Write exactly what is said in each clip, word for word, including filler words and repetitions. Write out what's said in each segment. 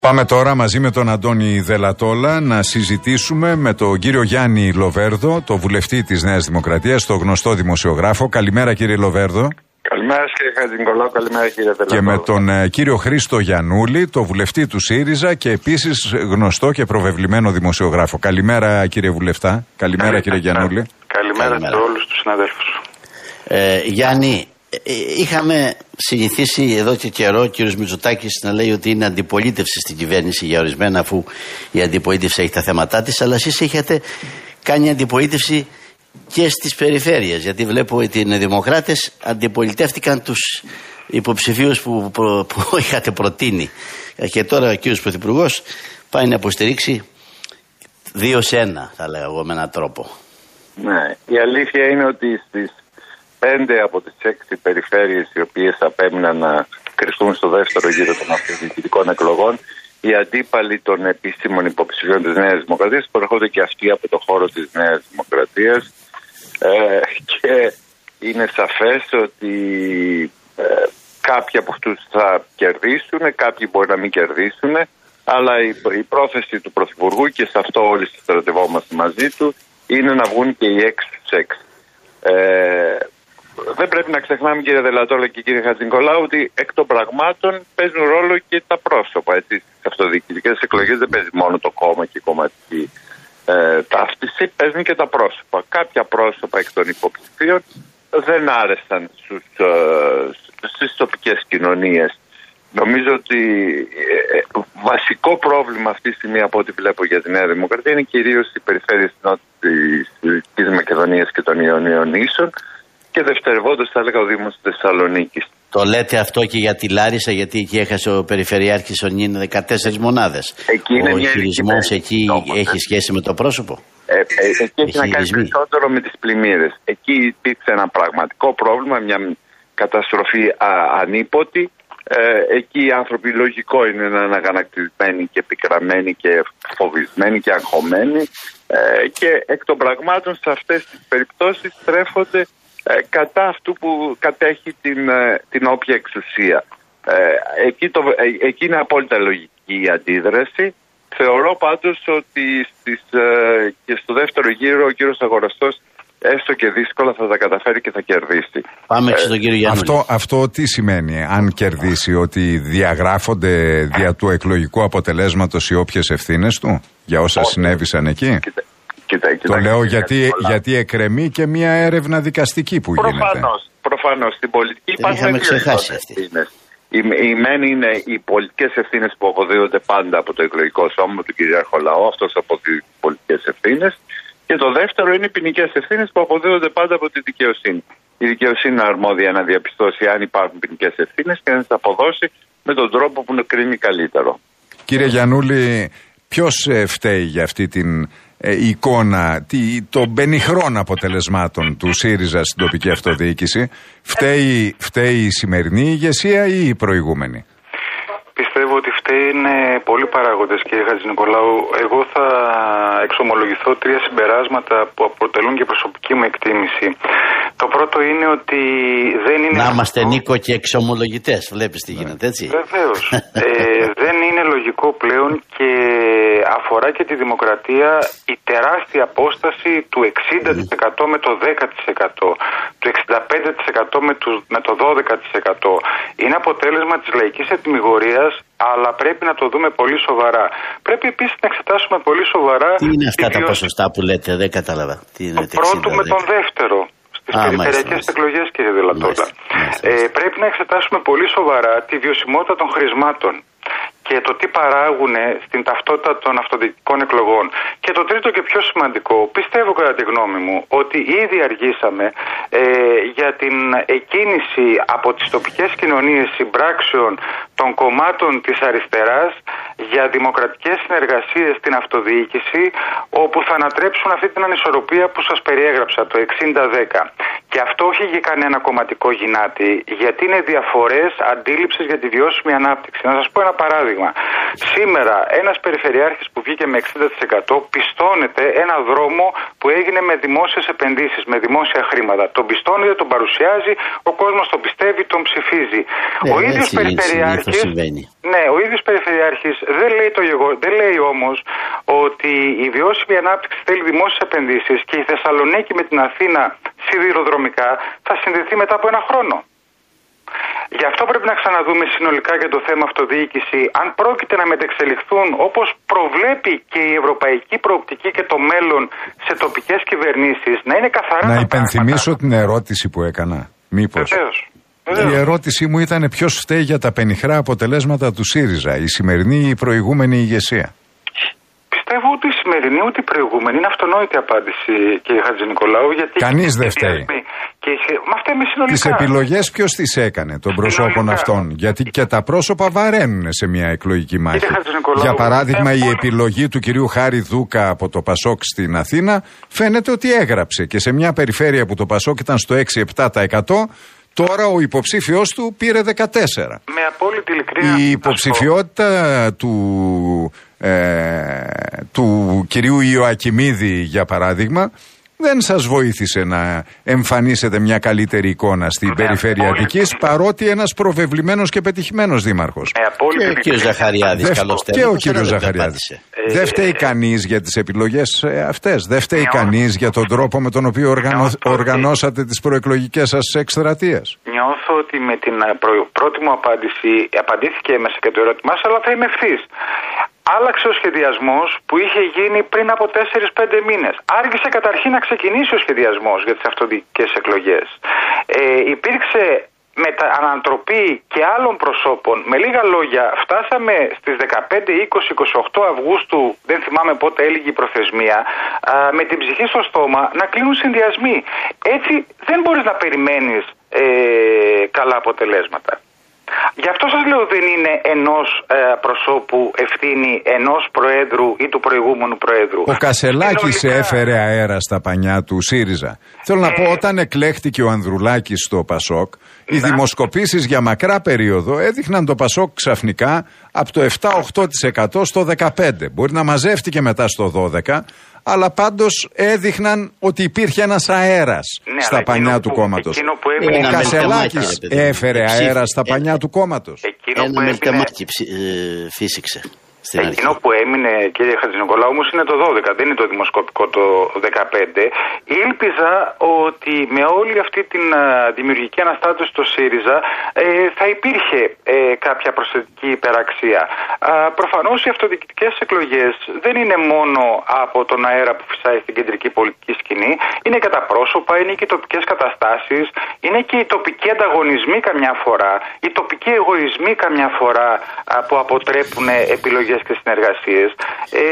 Πάμε τώρα μαζί με τον Αντώνη Δελατόλα να συζητήσουμε με τον κύριο Γιάννη Λοβέρδο, το βουλευτή της Νέας Δημοκρατίας, το γνωστό δημοσιογράφο. Καλημέρα κύριε Λοβέρδο. Καλημέρα κύριε Χατζηνικολάου, καλημέρα κύριε Δελατόλα. Και με τον ε, κύριο Χρήστο Γιαννούλη, το βουλευτή του ΣΥΡΙΖΑ και επίσης γνωστό και προβεβλημένο δημοσιογράφο. Καλημέρα κύριε βουλευτά, καλημέρα κύριε Γιαννούλη. Καλημέρα, καλημέρα σε όλους τους συναδέλφους. Ε, Γιάννη, είχαμε συνηθίσει εδώ και καιρό ο κύριος Μητσοτάκης να λέει ότι είναι αντιπολίτευση στην κυβέρνηση για ορισμένα, αφού η αντιπολίτευση έχει τα θέματά της, αλλά εσείς είχατε κάνει αντιπολίτευση και στις περιφέρειες, γιατί βλέπω ότι οι δημοκράτες αντιπολιτεύτηκαν τους υποψηφίους που, που, που είχατε προτείνει, και τώρα ο κύριος Πρωθυπουργός πάει να υποστηρίξει δύο σε ένα, θα λέω εγώ με έναν τρόπο. Ναι, η αλήθεια είναι ότι στις πέντε από τις έξι περιφέρειες οι οποίες απέμειναν να κρυφθούν στο δεύτερο γύρο των αυτοδιοικητικών εκλογών, οι αντίπαλοι των επίσημων υποψηφίων της Νέας Δημοκρατίας προέρχονται και αυτοί από το χώρο της Νέας Δημοκρατίας, ε, και είναι σαφές ότι ε, κάποιοι από αυτούς θα κερδίσουν, κάποιοι μπορεί να μην κερδίσουν, αλλά η, η πρόθεση του Πρωθυπουργού, και σε αυτό όλοι στρατευόμαστε μαζί του, είναι να βγουν και οι έξι στους έξι. Ε, δεν πρέπει να ξεχνάμε κύριε Δελατόλα και κύριε Χατζηνικολάου ότι εκ των πραγμάτων παίζουν ρόλο και τα πρόσωπα. Στις αυτοδιοικητικές εκλογές δεν παίζει μόνο το κόμμα και η κομματική ε, ταύτιση, παίζουν και τα πρόσωπα. Κάποια πρόσωπα εκ των υποψηφίων δεν άρεσαν στους, ε, στις τοπικές κοινωνίες. Νομίζω ότι ε, ε, βασικό πρόβλημα αυτή τη στιγμή από ό,τι βλέπω για τη Νέα Δημοκρατία είναι κυρίως οι περιφέρειες της Μακεδονίας και των Ιωνίων Νήσων, και δευτερευόντως θα έλεγα ο Δήμος της Θεσσαλονίκης. Το λέτε αυτό και για τη Λάρισα, γιατί εκεί έχασε ο Περιφερειάρχης ο Νίν δεκατέσσερις μονάδες. Εκεί είναι ο μια χειρισμός εκεί νόμος, έχει σχέση με το πρόσωπο. Ε, ε, εκεί έχει να κάνει περισσότερο με τις πλημμύρες. Εκεί υπήρξε ένα πραγματικό πρόβλημα, μια καταστροφή α, ανίποτη. Ε, εκεί οι άνθρωποι λογικό είναι να είναι αγανακτισμένοι και πικραμένοι και φοβισμένοι και αγχωμένοι, ε, και εκ των πραγμάτων σε αυτές τις περιπτώσεις στρέφονται ε, κατά αυτού που κατέχει την, ε, την όποια εξουσία. Ε, εκεί, το, ε, εκεί είναι απόλυτα λογική η αντίδραση. Θεωρώ πάντως ότι στις, ε, και στο δεύτερο γύρο ο κύριος Αγοραστός έστω και δύσκολα θα τα καταφέρει και θα κερδίσει. Πάμε και στον κύριο Γιάννη. Αυτό, αυτό τι σημαίνει, αν κερδίσει, ότι διαγράφονται δια του εκλογικού αποτελέσματος οι όποιες ευθύνες του για όσα Όχι. συνέβησαν εκεί? Κοίτα, κοίτα, κοίτα, το λέω κοίτα, γιατί, κοίτα, γιατί εκκρεμεί και μια έρευνα δικαστική που προφανώς, γίνεται. Προφανώς, στην πολιτική υπάρχουν δύο ευθύνες. Οι, οι μεν είναι οι πολιτικές ευθύνες που αποδίδονται πάντα από το εκλογικό σώμα του κυρίαρχου λαού, αυτός αποδίδει τις πολιτικές ευθύνες. Και το δεύτερο είναι οι ποινικές ευθύνες που αποδίδονται πάντα από τη δικαιοσύνη. Η δικαιοσύνη είναι αρμόδια να διαπιστώσει αν υπάρχουν ποινικές ευθύνες και να τις αποδώσει με τον τρόπο που κρίνει καλύτερο. Κύριε Γιαννούλη, ποιος φταίει για αυτή την ε, εικόνα τι, των πενιχρών αποτελεσμάτων του ΣΥΡΙΖΑ στην τοπική αυτοδιοίκηση? Φταίει, φταίει η σημερινή ηγεσία ή η προηγούμενη? Πιστεύω ότι φταίει είναι πολλοί παράγοντες, κύριε Χατζηνικολάου. Εγώ θα εξομολογηθώ τρία συμπεράσματα που αποτελούν και προσωπική μου εκτίμηση. Το πρώτο είναι ότι δεν είναι... Να είμαστε Νίκο και εξομολογητές, βλέπεις τι γίνεται, έτσι. Βεβαίως. ε, δεν είναι λογικό πλέον, και αφορά και τη δημοκρατία, η τεράστια απόσταση του εξήντα τοις εκατό με το δέκα τοις εκατό, του εξήντα πέντε τοις εκατό με, του, με το δώδεκα τοις εκατό. Είναι αποτέλεσμα της λαϊκής ετυμηγορίας, αλλά πρέπει να το δούμε πολύ σοβαρά. Πρέπει επίσης να εξετάσουμε πολύ σοβαρά... Τι είναι αυτά τα βιos... ποσοστά που λέτε, δεν κατάλαβα. Τι είναι το πρώτο με τον δεύτερο. Στις περιφερειακές εκλογές, κύριε Δελατόλα. Ε, πρέπει να εξετάσουμε πολύ σοβαρά τη βιωσιμότητα των χρημάτων και το τι παράγουν στην ταυτότητα των αυτοδιοικητικών εκλογών. Και το τρίτο και πιο σημαντικό, πιστεύω κατά τη γνώμη μου, ότι ήδη αργήσαμε ε, για την εκκίνηση από τις τοπικές κοινωνίες συμπράξεων των κομμάτων της αριστεράς για δημοκρατικές συνεργασίες στην αυτοδιοίκηση, όπου θα ανατρέψουν αυτή την ανισορροπία που σας περιέγραψα, το εξήντα δέκα. Και αυτό όχι για κανένα κομματικό γυνάτι, γιατί είναι διαφορές αντίληψης για τη βιώσιμη ανάπτυξη. Να σας πω ένα παράδειγμα. Σήμερα ένας περιφερειάρχης που βγήκε με εξήντα τοις εκατό πιστώνεται ένα δρόμο που έγινε με δημόσιες επενδύσεις, με δημόσια χρήματα. Τον πιστώνεται, τον παρουσιάζει, ο κόσμος τον πιστεύει, τον ψηφίζει. Ναι, ο ίδιος περιφερειάρχης, ναι, ο ίδιος περιφερειάρχης δεν λέει, το γεγο, δεν λέει όμως ότι η βιώσιμη ανάπτυξη θέλει δημόσιες επενδύσεις και η Θεσσαλονίκη με την Αθήνα σιδηροδρομικά θα συνδεθεί μετά από ένα χρόνο. Γι' αυτό πρέπει να ξαναδούμε συνολικά για το θέμα αυτοδιοίκηση, αν πρόκειται να μετεξελιχθούν όπως προβλέπει και η ευρωπαϊκή προοπτική και το μέλλον σε τοπικές κυβερνήσεις, να είναι καθαρά. Να υπενθυμίσω την ερώτηση που έκανα. Μήπως. Βεβαίως. Η ερώτησή μου ήταν ποιος φταίει για τα πενιχρά αποτελέσματα του ΣΥΡΙΖΑ, η σημερινή ή η προηγούμενη ηγεσία. Πιστεύω ότι η σημερινή ούτε η προηγούμενη είναι αυτονόητη απάντηση, κύριε Χατζηνικολάου. Γιατί κανείς δεν φταίει. Και μα φταίμε συνολικά. Τις επιλογές ποιος τις έκανε των προσώπων αυτών? Γιατί και τα πρόσωπα βαραίνουν σε μια εκλογική μάχη. Για παράδειγμα, η επιλογή του κυρίου Χάρη Δούκα από το Πασόκ στην Αθήνα φαίνεται ότι έγραψε και σε μια περιφέρεια που το Πασόκ ήταν στο έξι με επτά τοις εκατό. Τώρα ο υποψήφιος του πήρε δεκατέσσερα τοις εκατό. Με απόλυτη ειλικρίνεια. Η υποψηφιότητα του, ε, του κυρίου Ιωακιμίδη, για παράδειγμα, δεν σας βοήθησε να εμφανίσετε μια καλύτερη εικόνα στην ναι, περιφέρεια Αττικής, παρότι ένας προβεβλημένος και πετυχημένος δήμαρχος. Και ο κύριος Ζαχαριάδης, Δε, καλώς Και ο κύριος Ζαχαριάδης. Ε, δεν φταίει κανείς για τις επιλογές αυτές. Δεν φταίει κανείς για τον τρόπο με τον οποίο οργανω, οργανώσατε τις προεκλογικές σας εκστρατείες. Νιώθω ότι με την πρώτη μου απάντηση απαντήθηκε μέσα και το ερώτημά σας, αλλά θα είμαι ευθύς. Άλλαξε ο σχεδιασμός που είχε γίνει πριν από τέσσερις πέντε μήνες. Άργησε καταρχήν να ξεκινήσει ο σχεδιασμός για τις αυτοδιοικητικές εκλογές. Ε, υπήρξε μετα... ανατροπή και άλλων προσώπων. Με λίγα λόγια, φτάσαμε στις δεκαπέντε, είκοσι, είκοσι οκτώ Αυγούστου, δεν θυμάμαι πότε έλυγε η προθεσμία, α, με την ψυχή στο στόμα να κλείνουν συνδυασμοί. Έτσι δεν μπορείς να περιμένεις ε, καλά αποτελέσματα. Γι' αυτό σας λέω δεν είναι ενός ε, προσώπου ευθύνη ενός προέδρου ή του προηγούμενου προέδρου. Ο Κασελάκης Συνολικά... έφερε αέρα στα πανιά του ΣΥΡΙΖΑ. Θέλω ε... να πω, όταν εκλέχτηκε ο Ανδρουλάκης στο Πασόκ, οι να... δημοσκοπήσεις για μακρά περίοδο έδειχναν το Πασόκ ξαφνικά από το επτά με οκτώ τοις εκατό στο δεκαπέντε τοις εκατό. Μπορεί να μαζεύτηκε μετά στο δώδεκα τοις εκατό, αλλά πάντως έδειχναν ότι υπήρχε ένας αέρας ναι, στα πανιά του κόμματος. Ο Κασελάκης έφερε αέρα στα πανιά του κόμματος. Ένα μελτεμάκι φύσηξε. Εκείνο που έμεινε, κύριε Χατζηνικολάου, όμως είναι το δώδεκα, δεν είναι το δημοσκοπικό το δεκαπέντε. Ήλπιζα ότι με όλη αυτή την uh, δημιουργική αναστάτωση στο ΣΥΡΙΖΑ ε, θα υπήρχε ε, κάποια προσθετική υπεραξία. Uh, προφανώς οι αυτοδιοικητικές εκλογές δεν είναι μόνο από τον αέρα που φυσάει στην κεντρική πολιτική σκηνή, είναι και τα πρόσωπα, είναι και οι τοπικές καταστάσεις, είναι και οι τοπικοί ανταγωνισμοί καμιά φορά, οι τοπικοί εγωισμοί καμιά φορά uh, που αποτρέπουν επιλογές και συνεργασίες. Ε,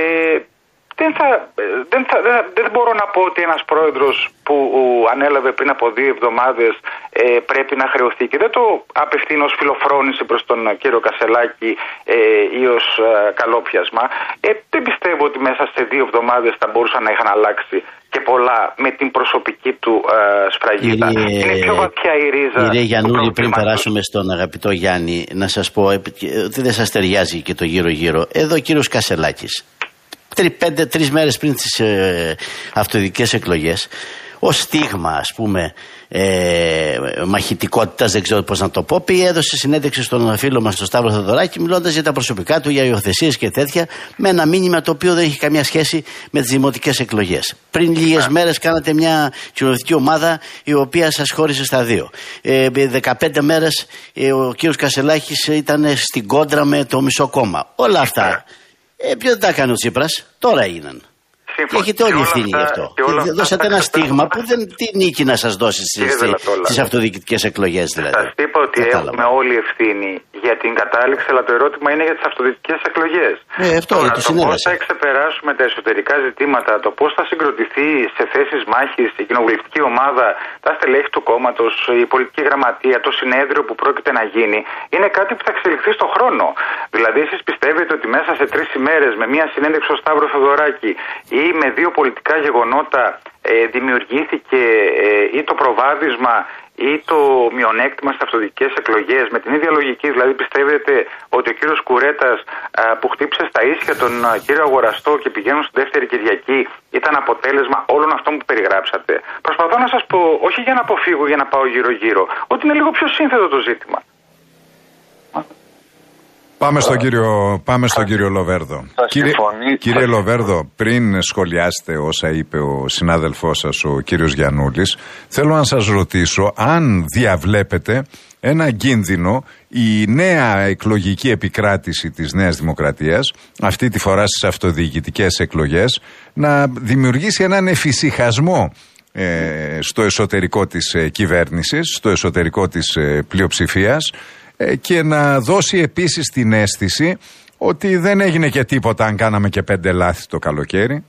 δεν, θα, δεν, θα, δεν, δεν μπορώ να πω ότι ένας πρόεδρος που ανέλαβε πριν από δύο εβδομάδες ε, πρέπει να χρεωθεί, και δεν το απευθύνω ως φιλοφρόνηση προς τον κύριο Κασελάκη ε, ή ως ε, καλόπιασμα. Ε, δεν πιστεύω ότι μέσα σε δύο εβδομάδες θα μπορούσαν να είχαν αλλάξει και πολλά με την προσωπική του ε, σφραγίδα. Κύριε, είναι πιο βαθιά η ρίζα. Κύριε Γιαννούλη, πριν περάσουμε στον αγαπητό Γιάννη, να σας πω ότι δεν σας ταιριάζει και το γύρω-γύρω. Εδώ ο κύριος Κασελάκης, τρει, πέντε, τρεις μέρες πριν τις ε, αυτοδιοικητικές εκλογές, ως στίγμα, ας πούμε, ε, μαχητικότητας, δεν ξέρω πώς να το πω, πήγε, έδωσε συνέντευξη στον φίλο μας, τον Σταύρο Θεοδωράκη, μιλώντας για τα προσωπικά του, για υιοθεσίες και τέτοια, με ένα μήνυμα το οποίο δεν έχει καμία σχέση με τις δημοτικές εκλογές. Πριν λίγες μέρες κάνατε μια κοινοβουλευτική ομάδα η οποία σας χώρισε στα δύο. Ε, δεκαπέντε μέρες ε, ο κύριος Κασελάκης ήταν στην κόντρα με το μισό κόμμα. Όλα αυτά. Ε, ποιο δεν τα έκανε ο Τσίπρας, τώρα έγιναν. Και έχετε όλη ευθύνη γι' αυτό. Δώσατε ένα στίγμα που δεν τι νίκη να σας δώσει στις αυτοδιοικητικές εκλογές, δηλαδή. Σας είπα ότι έχουμε όλη ευθύνη για την κατάληξη, αλλά το ερώτημα είναι για τις αυτοδιοικητικές εκλογές. Ε, αυτό είναι το συνέβη. Πώς θα ξεπεράσουμε τα εσωτερικά ζητήματα, το πώς θα συγκροτηθεί σε θέσεις μάχης η κοινοβουλευτική ομάδα, τα στελέχη του κόμματος, η πολιτική γραμματεία, το συνέδριο που πρόκειται να γίνει, είναι κάτι που θα εξελιχθεί στον χρόνο. Δηλαδή, εσείς πιστεύετε ότι μέσα σε τρεις ημέρες με μια συνέντευξη στο Σταύρο Θεοδωράκη ή με δύο πολιτικά γεγονότα ε, δημιουργήθηκε ε, ή το προβάδισμα ή το μειονέκτημα στις αυτοδιοικητικές εκλογές με την ίδια λογική? Δηλαδή πιστεύετε ότι ο κύριος Κουρέτας α, που χτύπησε στα ίσια τον α, κύριο Αγοραστό και πηγαίνουν στη δεύτερη Κυριακή ήταν αποτέλεσμα όλων αυτών που περιγράψατε? Προσπαθώ να σας πω, όχι για να αποφύγω, για να πάω γύρω-γύρω, ότι είναι λίγο πιο σύνθετο το ζήτημα. Πάμε στον κύριο, πάμε στον κύριο Λοβέρδο. Κύριε, κύριε Λοβέρδο, πριν σχολιάσετε όσα είπε ο συνάδελφός σας, ο κύριος Γιαννούλης, θέλω να σας ρωτήσω αν διαβλέπετε ένα κίνδυνο η νέα εκλογική επικράτηση της Νέας Δημοκρατίας, αυτή τη φορά στις αυτοδιοικητικές εκλογές, να δημιουργήσει έναν εφησυχασμό ε, στο εσωτερικό της ε, κυβέρνησης, στο εσωτερικό της ε, πλειοψηφίας, και να δώσει επίσης την αίσθηση ότι δεν έγινε και τίποτα αν κάναμε και πέντε λάθη το καλοκαίρι.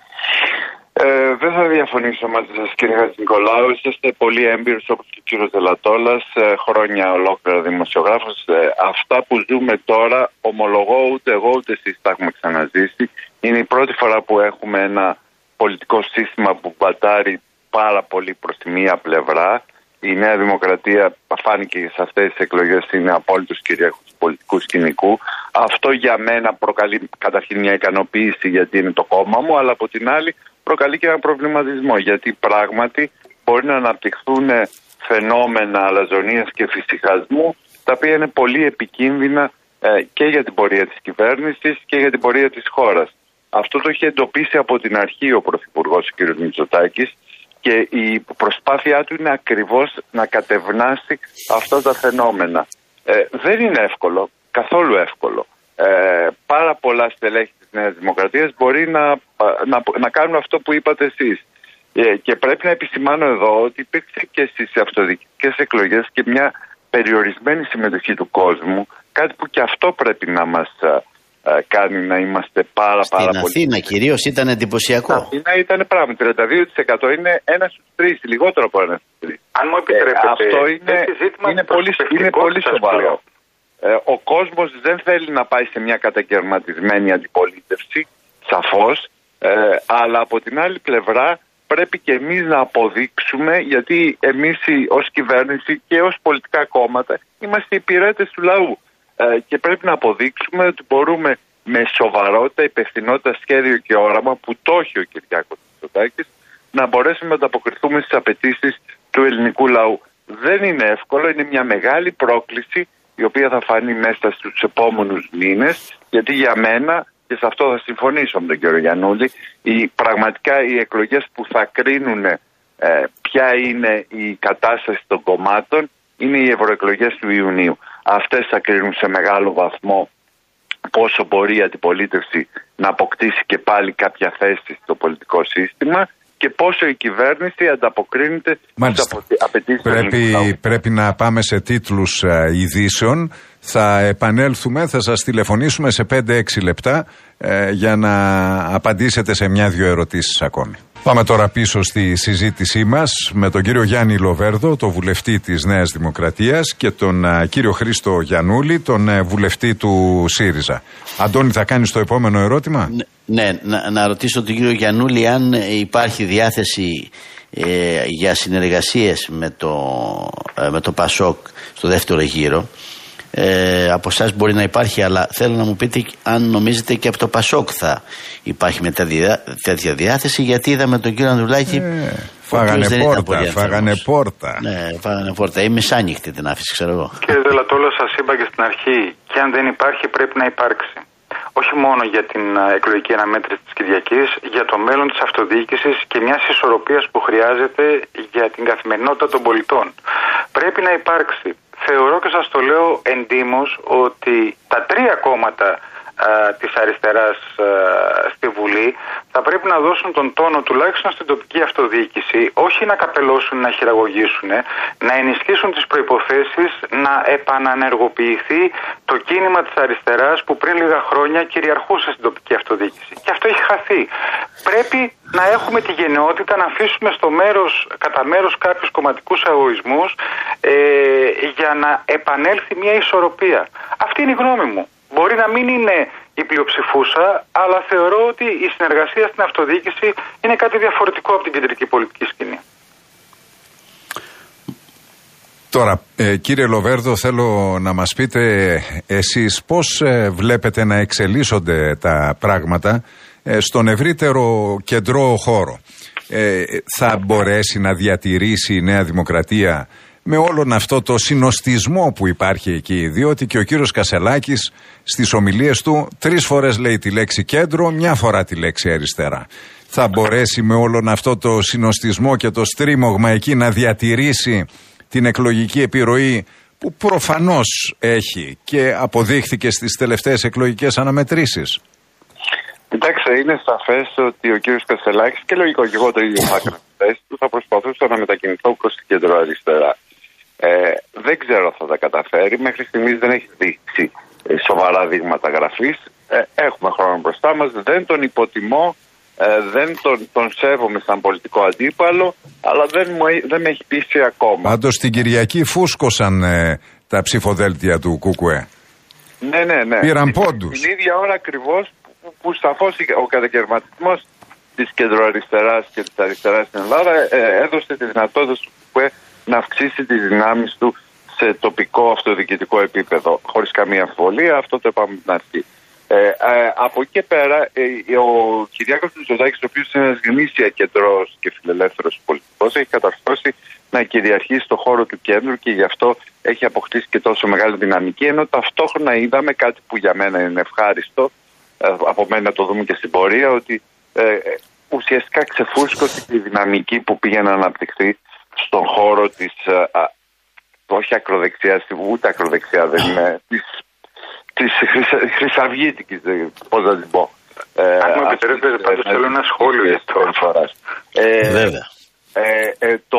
Ε, δεν θα διαφωνήσω μαζί σας, κύριε Χατζηνικολάου. Είστε πολύ έμπειρος όπως και ο κύριος Δελατόλας, χρόνια ολόκληρα δημοσιογράφος. Ε, αυτά που ζούμε τώρα, ομολογώ, ούτε εγώ ούτε εσείς τα έχουμε ξαναζήσει. Είναι η πρώτη φορά που έχουμε ένα πολιτικό σύστημα που μπατάρει πάρα πολύ προς τη μία πλευρά. Η Νέα Δημοκρατία φάνηκε σε αυτές τις εκλογές, είναι απόλυτος κυρίαρχος του πολιτικού σκηνικού. Αυτό για μένα προκαλεί καταρχήν μια ικανοποίηση γιατί είναι το κόμμα μου, αλλά από την άλλη προκαλεί και ένα προβληματισμό, γιατί πράγματι μπορεί να αναπτυχθούν φαινόμενα αλαζονίας και φυσικασμού, τα οποία είναι πολύ επικίνδυνα ε, και για την πορεία της κυβέρνησης και για την πορεία της χώρας. Αυτό το είχε εντοπίσει από την αρχή ο Πρωθυπουργός ο κ. Μητσοτάκης, και η προσπάθειά του είναι ακριβώς να κατευνάσει αυτά τα φαινόμενα. Ε, δεν είναι εύκολο, καθόλου εύκολο. Ε, πάρα πολλά στελέχη της Νέας Δημοκρατίας μπορεί να, να, να κάνουν αυτό που είπατε εσείς. Ε, και πρέπει να επισημάνω εδώ ότι υπήρξε και στις αυτοδιοικητικές εκλογές και μια περιορισμένη συμμετοχή του κόσμου, κάτι που και αυτό πρέπει να μας κάνει να είμαστε πάρα Στην πάρα Αθήνα, πολύ. Στην Αθήνα κυρίως ήταν εντυπωσιακό. Στην Αθήνα ήταν πράγματι τριάντα δύο τοις εκατό, είναι ένα στους τρεις, λιγότερο από ένα στους τρεις. Αν μου επιτρέπετε, ε, αυτό είναι, είναι πολύ, είναι πολύ σοβαρό. Ε, ο κόσμος δεν θέλει να πάει σε μια κατακαιρματισμένη αντιπολίτευση, σαφώς, ε, αλλά από την άλλη πλευρά πρέπει και εμείς να αποδείξουμε, γιατί εμείς ως κυβέρνηση και ως πολιτικά κόμματα είμαστε υπηρέτες του λαού. Ε, και πρέπει να αποδείξουμε ότι μπορούμε με σοβαρότητα, υπευθυνότητα, σχέδιο και όραμα που το έχει ο Κυριάκος Μητσοτάκης να μπορέσουμε να ανταποκριθούμε στις απαιτήσεις του ελληνικού λαού. Δεν είναι εύκολο, είναι μια μεγάλη πρόκληση η οποία θα φανεί μέσα στους επόμενους μήνες, γιατί για μένα, και σε αυτό θα συμφωνήσω με τον κύριο Γιαννούλη, οι, πραγματικά οι εκλογές που θα κρίνουν ε, ποια είναι η κατάσταση των κομμάτων είναι οι ευρωεκλογές του Ιουνίου. Αυτές θα κρίνουν σε μεγάλο βαθμό πόσο μπορεί η αντιπολίτευση να αποκτήσει και πάλι κάποια θέση στο πολιτικό σύστημα και πόσο η κυβέρνηση ανταποκρίνεται στις απαιτήσεις του ελληνικού λαού. Πρέπει να πάμε σε τίτλους uh, ειδήσεων. Θα επανέλθουμε, θα σας τηλεφωνήσουμε σε πέντε έξι λεπτά uh, για να απαντήσετε σε μια-δυο ερωτήσεις ακόμη. Πάμε τώρα πίσω στη συζήτησή μας με τον κύριο Γιάννη Λοβέρδο, τον βουλευτή της Νέας Δημοκρατίας, και τον uh, κύριο Χρήστο Γιαννούλη, τον uh, βουλευτή του ΣΥΡΙΖΑ. Αντώνη, θα κάνεις το επόμενο ερώτημα? Ναι, ναι να, να ρωτήσω τον κύριο Γιαννούλη αν υπάρχει διάθεση ε, για συνεργασίες με το, ε, με το ΠΑΣΟΚ στο δεύτερο γύρο. Ε, από εσάς μπορεί να υπάρχει, αλλά θέλω να μου πείτε αν νομίζετε και από το ΠΑΣΟΚ θα υπάρχει με τέτοια διάθεση, γιατί είδαμε τον κύριο Ανδρουλάκη ε, φάγανε πόρτα, φάγανε πόρτα. Ναι, φάγανε πόρτα. Ή μεσάνυχτη την άφηση, ξέρω εγώ. Κύριε Δελατόλο, σας είπα και στην αρχή, και αν δεν υπάρχει πρέπει να υπάρξει. Όχι μόνο για την εκλογική αναμέτρηση της Κυριακής, για το μέλλον της αυτοδιοίκησης και μιας ισορροπίας που χρειάζεται για την καθημερινότητα των πολιτών. Πρέπει να υπάρξει. Θεωρώ και σας το λέω εντύμως ότι τα τρία κόμματα α, της αριστεράς α, στη Βουλή θα πρέπει να δώσουν τον τόνο τουλάχιστον στην τοπική αυτοδιοίκηση, όχι να καπελώσουν, να χειραγωγήσουν, να ενισχύσουν τις προϋποθέσεις να επανανεργοποιηθεί το κίνημα της αριστεράς που πριν λίγα χρόνια κυριαρχούσε στην τοπική αυτοδιοίκηση. Και αυτό έχει χαθεί. Πρέπει να έχουμε τη γενναιότητα να αφήσουμε στο μέρος, κατά μέρος κάποιους κομματικούς εγωισμούς ε, για να επανέλθει μια ισορροπία. Αυτή είναι η γνώμη μου. Μπορεί να μην είναι η πλειοψηφούσα, αλλά θεωρώ ότι η συνεργασία στην αυτοδιοίκηση είναι κάτι διαφορετικό από την κεντρική πολιτική σκηνή. Τώρα, ε, κύριε Λοβέρδο, θέλω να μας πείτε εσείς πώς ε, βλέπετε να εξελίσσονται τα πράγματα ε, στον ευρύτερο κεντρό χώρο. Ε, θα μπορέσει να διατηρήσει η Νέα Δημοκρατία με όλον αυτό το συνοστισμό που υπάρχει εκεί, διότι και ο κύριος Κασσελάκης στις ομιλίες του τρεις φορές λέει τη λέξη κέντρο, μια φορά τη λέξη αριστερά. Θα μπορέσει με όλον αυτό το συνοστισμό και το στρίμωγμα εκεί να διατηρήσει την εκλογική επιρροή που προφανώς έχει και αποδείχθηκε στις τελευταίες εκλογικές αναμετρήσεις? Κοιτάξτε, είναι σαφές ότι ο κύριος Κασσελάκης, και λογικό και εγώ το ίδιο θα έκανα στη θέση του, θα προσπαθούσα να μετακινηθώ προς την κέντρο αριστερά. Ε, δεν ξέρω αν θα τα καταφέρει. Μέχρι στιγμής δεν έχει δείξει ε, σοβαρά δείγματα γραφής. Ε, έχουμε χρόνο μπροστά μας. Δεν τον υποτιμώ, ε, δεν τον, τον σέβομαι σαν πολιτικό αντίπαλο, αλλά δεν, μου, δεν με έχει πείσει ακόμα. Πάντως την Κυριακή φούσκωσαν ε, τα ψηφοδέλτια του Κουκουέ. Ναι, ναι, ναι. Πήραν πόντους. Την ίδια ώρα ακριβώς που, που σαφώς ο κατακαιρματισμός της κεντροαριστεράς και της αριστεράς στην Ελλάδα ε, έδωσε τη δυνατότητα του Κουκουέ να αυξήσει τις δυνάμεις του σε τοπικό αυτοδιοικητικό επίπεδο. Χωρίς καμία αμφιβολία, αυτό το είπαμε στην αρχή. Ε, ε, από εκεί και πέρα, ε, ο Κυριάκος Μητσοτάκης, ο οποίος είναι ένας γνήσια κεντρός και φιλελεύθερος πολιτικός, έχει καταρθώσει να κυριαρχήσει στο χώρο του κέντρου και γι' αυτό έχει αποκτήσει και τόσο μεγάλη δυναμική. Ενώ ταυτόχρονα είδαμε κάτι που για μένα είναι ευχάριστο, ε, από μένα να το δούμε και στην πορεία, ότι ε, ουσιαστικά ξεφούσκωσε τη δυναμική που πήγε να αναπτυχθεί στον χώρο της, α, όχι ακροδεξιάς, ούτε ακροδεξιά δεν είναι, της, της χρυσα, χρυσαυγήτικης, πώς να την πω. Αν μου επιτρέπετε, πάντως θέλω ένα σχόλιο για αυτό. Ε, Βέβαια. Ε, ε, το,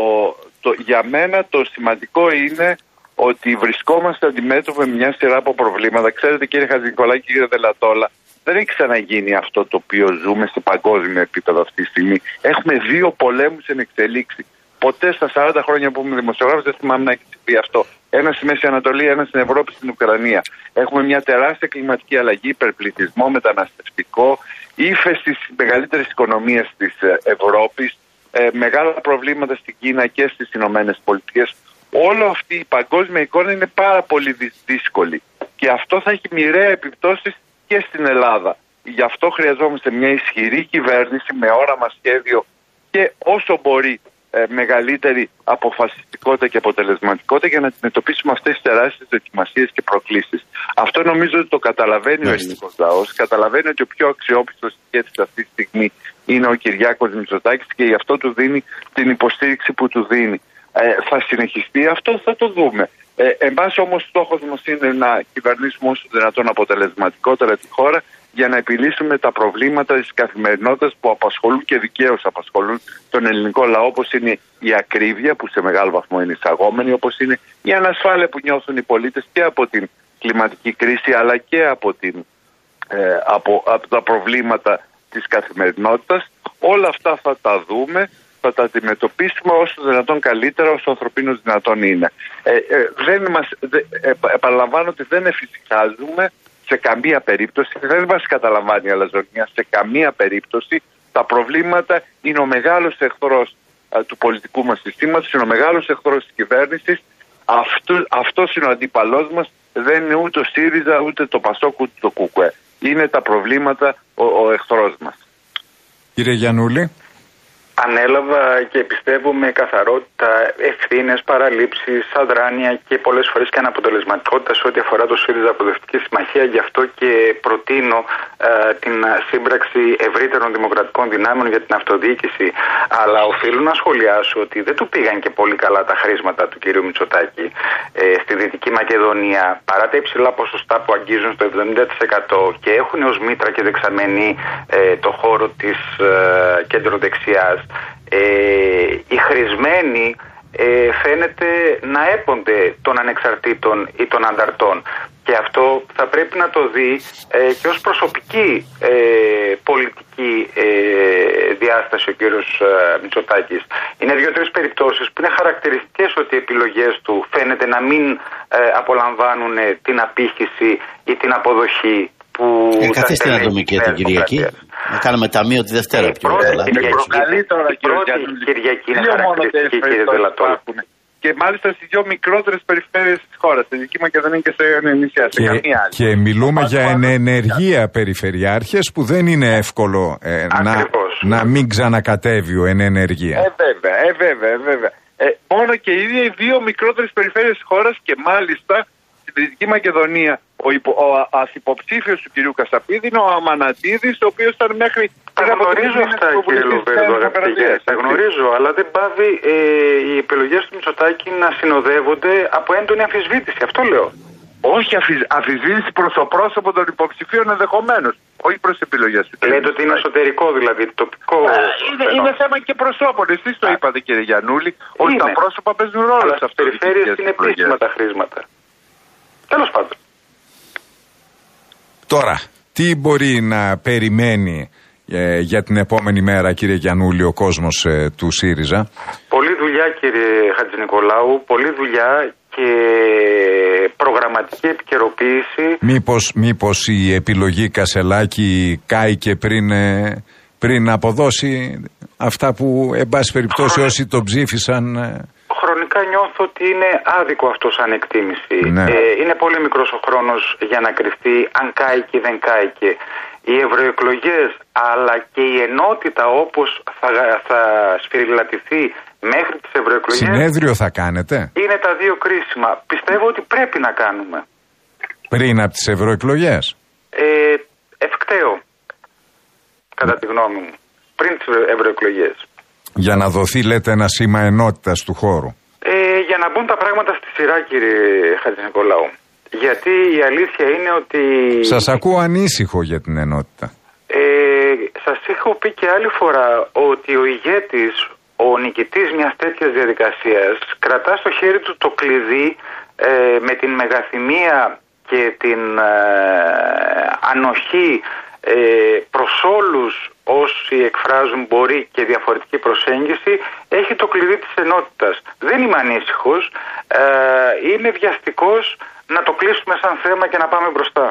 το, για μένα το σημαντικό είναι ότι βρισκόμαστε αντιμέτωποι με μια σειρά από προβλήματα. Ξέρετε, κύριε Χατζηνικολάκη και κύριε Δελατόλα, δεν έχει ξαναγίνει αυτό το οποίο ζούμε σε παγκόσμιο επίπεδο αυτή τη στιγμή. Έχουμε δύο πολέμους εν εξελίξη. Ποτέ στα σαράντα χρόνια που είμαι δημοσιογράφος δεν θυμάμαι να έχει συμβεί αυτό. Ένα στη Μέση Ανατολή, ένα στην Ευρώπη, στην Ουκρανία. Έχουμε μια τεράστια κλιματική αλλαγή, υπερπληθυσμό, μεταναστευτικό, ύφεση στις μεγαλύτερες οικονομίες της Ευρώπης, ε, μεγάλα προβλήματα στην Κίνα και στις Ηνωμένες Πολιτείες. Όλη αυτή η παγκόσμια εικόνα είναι πάρα πολύ δύσκολη. Και αυτό θα έχει μοιραία επιπτώσεις και στην Ελλάδα. Γι' αυτό χρειαζόμαστε μια ισχυρή κυβέρνηση με όραμα, σχέδιο και όσο μπορεί ε, μεγαλύτερη αποφασιστικότητα και αποτελεσματικότητα για να αντιμετωπίσουμε αυτές τις τεράστιες δοκιμασίες και προκλήσεις. Αυτό νομίζω ότι το καταλαβαίνει ο ελληνικός λαός. Καταλαβαίνει ότι ο πιο αξιόπιστος ηγέτης αυτή τη στιγμή είναι ο Κυριάκος Μητσοτάκης και γι' αυτό του δίνει την υποστήριξη που του δίνει. Ε, θα συνεχιστεί αυτό, θα το δούμε. Ε, εμάς όμως στόχος μας είναι να κυβερνήσουμε όσο δυνατόν αποτελεσματικότερα τη χώρα για να επιλύσουμε τα προβλήματα της καθημερινότητας που απασχολούν και δικαίως απασχολούν τον ελληνικό λαό, όπως είναι η ακρίβεια που σε μεγάλο βαθμό είναι εισαγόμενη, όπως είναι η ανασφάλεια που νιώθουν οι πολίτες και από την κλιματική κρίση αλλά και από, την, ε, από, από τα προβλήματα της καθημερινότητας. Όλα αυτά θα τα δούμε, θα τα αντιμετωπίσουμε όσο δυνατόν καλύτερα, όσο ανθρωπίνως δυνατόν είναι. Ε, ε, δεν μας, δε, ε, επαναλαμβάνω ότι δεν εφησυχάζουμε σε καμία περίπτωση, δεν μας καταλαμβάνει η αλαζονία σε καμία περίπτωση. Τα προβλήματα είναι ο μεγάλος εχθρός α, του πολιτικού μας συστήματος, είναι ο μεγάλος εχθρός της κυβέρνησης. Αυτό, αυτός είναι ο αντίπαλός μας, δεν είναι ούτε ο ΣΥΡΙΖΑ, ούτε το ΠΑΣΟΚ, ούτε το ΚΚΕ. Είναι τα προβλήματα ο, ο εχθρός μας. Κύριε Γιαννούλη. Ανέλαβα και πιστεύω με καθαρότητα ευθύνες, παραλήψεις, αδράνεια και πολλές φορές και αναποτελεσματικότητα σε ό,τι αφορά το ΣΥΡΙΖΑ Προοδευτική Συμμαχία. Γι' αυτό και προτείνω ε, την σύμπραξη ευρύτερων δημοκρατικών δυνάμεων για την αυτοδιοίκηση. Αλλά οφείλω να σχολιάσω ότι δεν του πήγαν και πολύ καλά τα χρήσματα του κ. Μητσοτάκη ε, στη Δυτική Μακεδονία. Παρά τα υψηλά ποσοστά που αγγίζουν στο εβδομήντα τοις εκατό και έχουν ως μήτρα και δεξαμενή ε, το χώρο της ε, κεντροδεξιάς. Ε, οι χρησμένοι ε, φαίνεται να έπονται των ανεξαρτήτων ή των ανταρτών και αυτό θα πρέπει να το δει ε, και ως προσωπική ε, πολιτική ε, διάσταση ο κύριος ε, Μητσοτάκης. Είναι δύο-τρεις περιπτώσεις που είναι χαρακτηριστικές ότι οι επιλογές του φαίνεται να μην ε, απολαμβάνουν την απήχηση ή την αποδοχή που. Ε, καθίστε να δούμε και την Κυριακή. Να κάνουμε ταμείο τη Δευτέρα. Πιο καλά. Η πρώτη Κυριακή είναι χαρακτηριστική, κύριε Δελατόλα. Και μάλιστα στις δύο μικρότερες περιφέρειες της χώρας, στη Δυτική Μακεδονία και σε νησιά, σε καμία άλλη. Και μιλούμε για ενενεργεία περιφερειάρχες που δεν είναι εύκολο ε, να, να μην ξανακατέβει ο ενενεργεία. Ε, βέβαια, ε, βέβαια, ε, βέβαια. Ε, μόνο και οι δύο μικρότερες περιφέρειες της χώρας και μάλιστα στη Δυτική Μακεδονία ο, υπο, ο αθυποψήφιος του κυρίου Κασαπίδη είναι ο Αμανατίδης, ο οποίος ήταν μέχρι. Τα γνωρίζω αυτά, κύριε Λοβέρδο, τα γνωρίζω, αλλά δεν πάβει ε, οι επιλογές του Μητσοτάκη να συνοδεύονται από έντονη αμφισβήτηση. Αυτό λέω. Όχι αμφισβήτηση προς το πρόσωπο των υποψηφίων ενδεχομένως. Όχι προς επιλογές του. Λέτε ότι είναι εσωτερικό, δηλαδή τοπικό. Ε, είναι, είναι θέμα και προσώπων. Εσείς το είπατε, κύριε Γιαννούλη, ότι τα πρόσωπα παίζουν ρόλο σε αυτό. Οι περιφέρειες είναι επίσημα τα χρήματα. Τέλος πάντων. Τώρα, τι μπορεί να περιμένει ε, για την επόμενη μέρα, κύριε Γιαννούλη, ο κόσμος ε, του ΣΥΡΙΖΑ? Πολλή δουλειά, κύριε Χατζηνικολάου, πολλή δουλειά και προγραμματική επικαιροποίηση. Μήπως, μήπως η επιλογή Κασελάκη κάηκε πριν, ε, πριν αποδώσει αυτά που, εν πάση περιπτώσει, Χρονικά. όσοι τον ψήφισαν... Ε... Χρονικά νιώθω ότι είναι άδικο αυτό σαν εκτίμηση. Ναι. Ε, είναι πολύ μικρός ο χρόνος για να κρυφτεί αν κάηκε ή δεν κάηκε. Οι ευρωεκλογές αλλά και η ενότητα όπως θα, θα σφυριλατηθεί μέχρι τις ευρωεκλογές. Συνέδριο θα κάνετε? Είναι τα δύο κρίσιμα. Πιστεύω ότι πρέπει να κάνουμε. Πριν από τις ευρωεκλογές? Ε, ευκταίο, κατά τη γνώμη μου. Πριν τις ευρωεκλογές. Για να δοθεί, λέτε, ένα σήμα ενότητας του χώρου. Ε, για να μπουν τα πράγματα στη σειρά, κύριε Χατζηνικολάου. Γιατί η αλήθεια είναι ότι... Σας ακούω ανήσυχο για την ενότητα. Ε, σας έχω πει και άλλη φορά ότι ο ηγέτης, ο νικητής μιας τέτοιας διαδικασίας, κρατά στο χέρι του το κλειδί ε, με την μεγαθυμία και την ε, ανοχή ε, προς όλους όσοι εκφράζουν μπορεί και διαφορετική προσέγγιση, έχει το κλειδί της ενότητας. Δεν είμαι ανήσυχος, ε, είμαι βιαστικός να το κλείσουμε σαν θέμα και να πάμε μπροστά.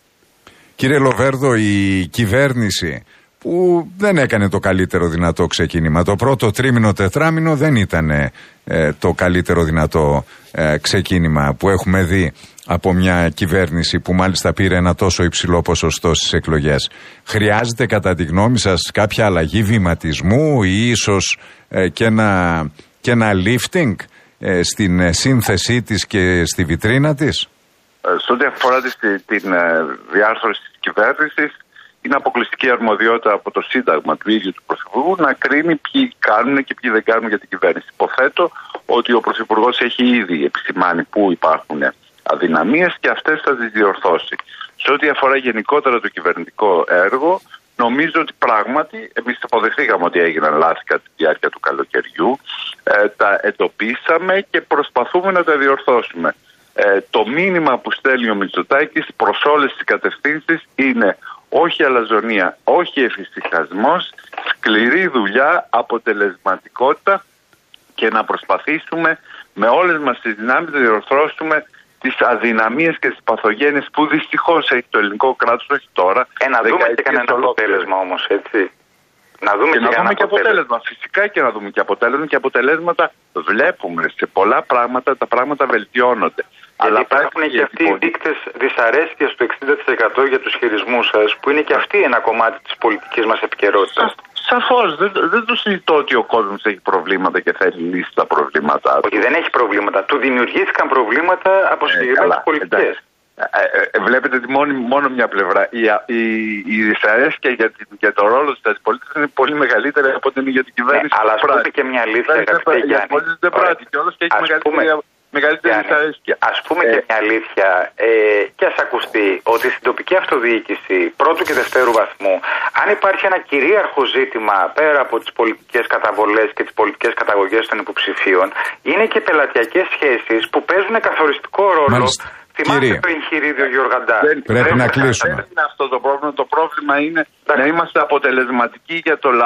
Κύριε Λοβέρδο, η κυβέρνηση που δεν έκανε το καλύτερο δυνατό ξεκίνημα, το πρώτο τρίμηνο τετράμηνο δεν ήταν ε, το καλύτερο δυνατό ε, ξεκίνημα που έχουμε δει από μια κυβέρνηση που μάλιστα πήρε ένα τόσο υψηλό ποσοστό στις εκλογές. Χρειάζεται κατά τη γνώμη σας κάποια αλλαγή βηματισμού ή ίσως ε, και, ένα, και ένα lifting ε, στην σύνθεσή της και στη βιτρίνα της? Σε ό,τι αφορά την, την διάρθρωση της κυβέρνησης, είναι αποκλειστική αρμοδιότητα από το Σύνταγμα του ίδιου του Πρωθυπουργού να κρίνει ποιοι κάνουν και ποιοι δεν κάνουν για την κυβέρνηση. Υποθέτω ότι ο Πρωθυπουργός έχει ήδη επισημάνει πού υπάρχουν αδυναμίες και αυτές θα τις διορθώσει. Σε ό,τι αφορά γενικότερα το κυβερνητικό έργο, νομίζω ότι πράγματι εμείς αποδεχθήκαμε ότι έγιναν λάθη κατά τη διάρκεια του καλοκαιριού, ε, τα εντοπίσαμε και προσπαθούμε να τα διορθώσουμε. Ε, το μήνυμα που στέλνει ο Μητσοτάκης προς όλες τις κατευθύνσεις είναι όχι αλαζονία, όχι εφησυχασμός, σκληρή δουλειά, αποτελεσματικότητα και να προσπαθήσουμε με όλες μας τις δυνάμεις να διορθώσουμε τις αδυναμίες και τις παθογένειες που δυστυχώς έχει το ελληνικό κράτος όχι τώρα. Ε, να δούμε και κανένα αποτέλεσμα όμως, έτσι. Να δούμε και, και, να δούμε και αποτέλεσμα. Φυσικά και να δούμε και αποτέλεσμα και αποτελέσματα βλέπουμε. Σε πολλά πράγματα τα πράγματα βελτιώνονται. Γιατί αλλά υπάρχουν και αυτοί οι δείκτες δυσαρέσκειας του εξήντα τοις εκατό για τους χειρισμούς σας, που είναι και αυτή ένα κομμάτι της πολιτικής μας επικαιρότητας. Σαφώς. Δεν, δεν το συζητώ ότι ο κόσμος έχει προβλήματα και θέλει λύσει τα προβλήματά του. Όχι, δεν έχει προβλήματα. Του δημιουργήθηκαν προβλήματα από συγκεκριμένες ε, πολιτικές. Ε, ε, βλέπετε ότι μόνο, μόνο μια πλευρά. Η, η, η δυσαρέσκεια για, την, για το ρόλο της αντιπολίτευσης είναι πολύ μεγαλύτερη από ότι είναι για την κυβέρνηση. Ναι, αλλά ας πούμε και μια αλήθεια, αγαπητέ Γιάννη. Δεν πράττει και όλος και έχει μεγαλύτερη, μεγαλύτερη δυσαρέσκεια. Ας πούμε ε, και μια αλήθεια ε, και ας ακουστεί ότι στην τοπική αυτοδιοίκηση πρώτου και δευτέρου βαθμού, αν υπάρχει ένα κυρίαρχο ζήτημα πέρα από τις πολιτικές καταβολές και τις πολιτικές καταγωγές των υποψηφίων, είναι και πελατειακές σχέσεις που παίζουν καθοριστικό ρόλο. Μάλιστα. Θυμάστε το εγχειρίδιο Γιωργαντά. Πρέπει, πρέπει να κλείσουμε. Δεν είναι αυτό το πρόβλημα. Το πρόβλημα είναι Εντάξει. να είμαστε αποτελεσματικοί για το λαό.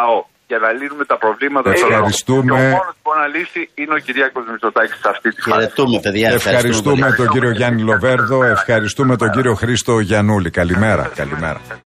για να λύνουμε τα προβλήματα. Ευχαριστούμε. Και ο μόνος που μπορεί να λύσει είναι ο Κυριάκος Μητσοτάκης σε αυτή τη φάση. Χαιρετούμε, παιδιά. Ευχαριστούμε τον κύριο Γιάννη Λοβέρδο, ευχαριστούμε τον κύριο Χρήστο Γιαννούλη. Καλημέρα. Καλημέρα.